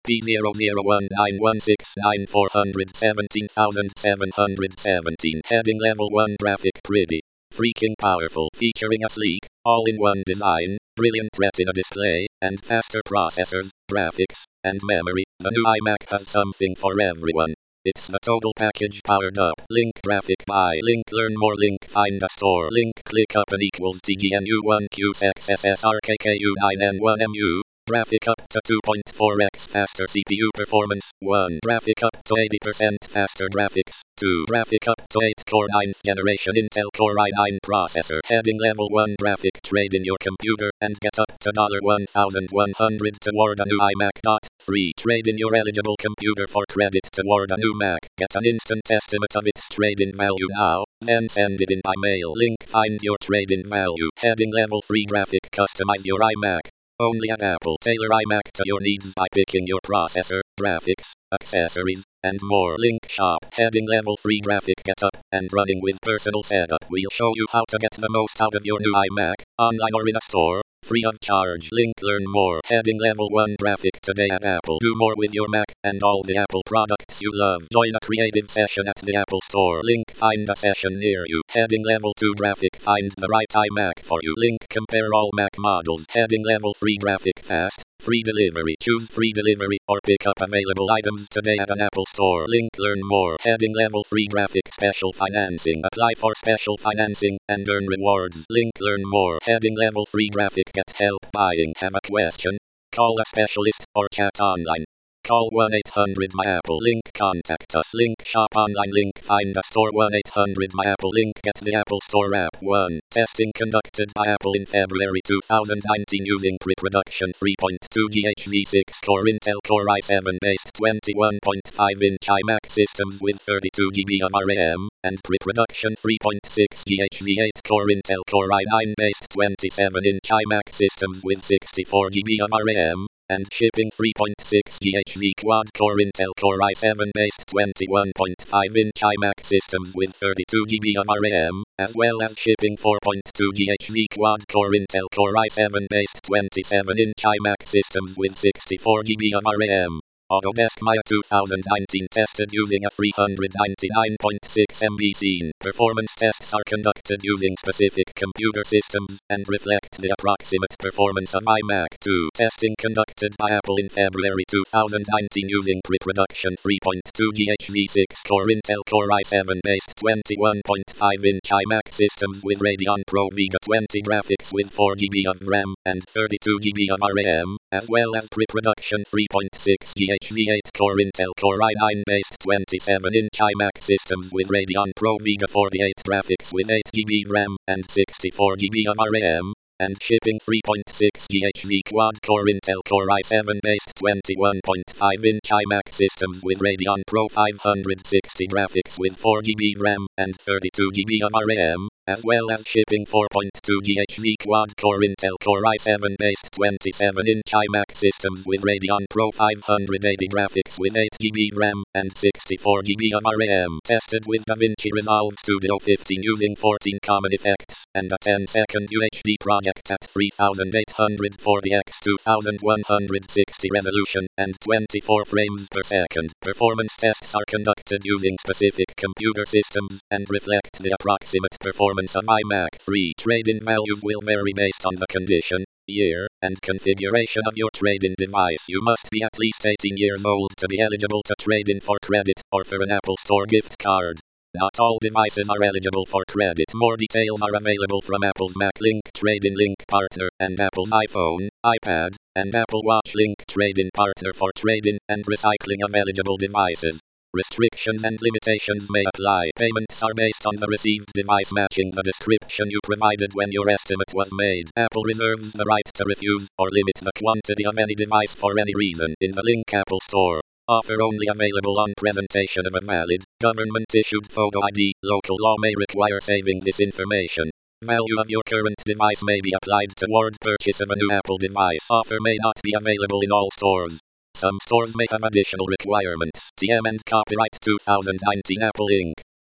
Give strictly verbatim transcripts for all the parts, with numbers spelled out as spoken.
P zero zero one nine one six nine four one seven seven seven one seven. Heading level one graphic pretty freaking powerful, featuring a sleek, all-in-one design, brilliant retina display, and faster processors, graphics, and memory. The new iMac has something for everyone. It's the total package powered up. Link graphic buy. Link learn more. Link find a store. Link click up and equals T G N U one Q X S S R K K U nine N one M U. Graphic up to two point four x faster C P U performance. one. Graphic up to eighty percent faster graphics. two. Graphic up to eight core ninth generation Intel Core i nine processor. Heading level one graphic trade in your computer and get up to one thousand one hundred dollars toward a new iMac. three. Trade in your eligible computer for credit toward a new Mac. Get an instant estimate of its trade-in value now, then send it in by mail. Link find your trade-in value. Heading level three graphic customize your iMac. Only at Apple. Tailor iMac to your needs by picking your processor, graphics, accessories, and more. Link shop. Heading level three graphic get up and running with personal setup. We'll show you how to get the most out of your new iMac, online or in a store, free of charge. Link learn more. Heading level one graphic today at Apple. Do more with your Mac and all the Apple products you love. Join a creative session at the Apple Store. Link find a session near you. Heading level two graphic find the right iMac for you. Link compare all Mac models. Heading level three graphic fast, free delivery. Choose free delivery or pick up available items today at an Apple Store. Link learn more. Heading level three graphic special financing. Apply for special financing and earn rewards. Link learn more. Heading level three graphic get help buying. Have a question? Call a specialist or chat online. Call one eight hundred my Apple. Link contact us. Link shop online. Link find a store. one eight hundred my Apple. Link get the Apple Store app. one. Testing conducted by Apple in February two thousand nineteen using pre-production three point two gigahertz six core Intel Core i seven based twenty-one point five inch iMac systems with thirty-two gigabytes of RAM, and pre-production three point six gigahertz eight core Intel Core i nine based twenty-seven inch iMac systems with sixty-four gigabytes of RAM. And shipping three point six gigahertz quad-core Intel Core i seven based twenty-one point five inch iMac systems with thirty-two gigabytes of RAM, as well as shipping four point two gigahertz quad-core Intel Core i seven based twenty-seven inch iMac systems with sixty-four gigabytes of RAM. Autodesk Maya two thousand nineteen tested using a three hundred ninety-nine point six megabyte scene. Performance tests are conducted using specific computer systems and reflect the approximate performance of iMac. two. Testing conducted by Apple in February two thousand nineteen using pre-production three point two gigahertz six core Intel Core i seven based twenty-one point five inch iMac systems with Radeon Pro Vega twenty graphics with four gigabytes of RAM and thirty-two gigabytes of RAM, as well as pre-production three point six gigahertz eight core Intel Core i nine based twenty-seven inch iMac systems with Radeon Pro Vega forty-eight graphics with eight gigabytes RAM and sixty-four gigabytes of RAM, and shipping three point six gigahertz quad-core Intel Core i seven based twenty-one point five inch iMac systems with Radeon Pro five sixty graphics with four gigabytes RAM and thirty-two gigabytes of RAM, as well as shipping four point two gigahertz quad-core Intel Core i seven based twenty-seven inch iMac systems with Radeon Pro five eighty graphics with eight gigabytes RAM and sixty-four gigabytes of RAM. Tested with DaVinci Resolve Studio fifteen using fourteen common effects and a ten second U H D project at thirty-eight forty by twenty-one sixty resolution and twenty-four frames per second. Performance tests are conducted using specific computer systems and reflect the approximate performance of iMac. three. Trade-in values will vary based on the condition, year, and configuration of your trade-in device. You must be at least eighteen years old to be eligible to trade in for credit or for an Apple Store gift card. Not all devices are eligible for credit. More details are available from Apple's Mac Link Trade-in Link Partner and Apple's iPhone, iPad, and Apple Watch Link Trade-in Partner for trade-in and recycling of eligible devices. Restrictions and limitations may apply. Payments are based on the received device matching the description you provided when your estimate was made. Apple reserves the right to refuse or limit the quantity of any device for any reason in the Link Apple Store. Offer only available on presentation of a valid, government-issued photo I D. Local law may require saving this information. Value of your current device may be applied toward purchase of a new Apple device. Offer may not be available in all stores. Some stores may have additional requirements. T M and Copyright two thousand nineteen Apple Incorporated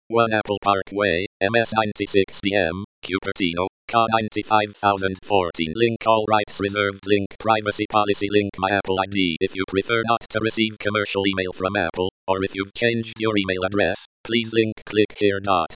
one Apple Parkway, M S ninety-six D M, Cupertino, C A ninety-five thousand fourteen. Link all rights reserved. Link privacy policy. Link my Apple I D. If you prefer not to receive commercial email from Apple, or if you've changed your email address, please link click here. Dot.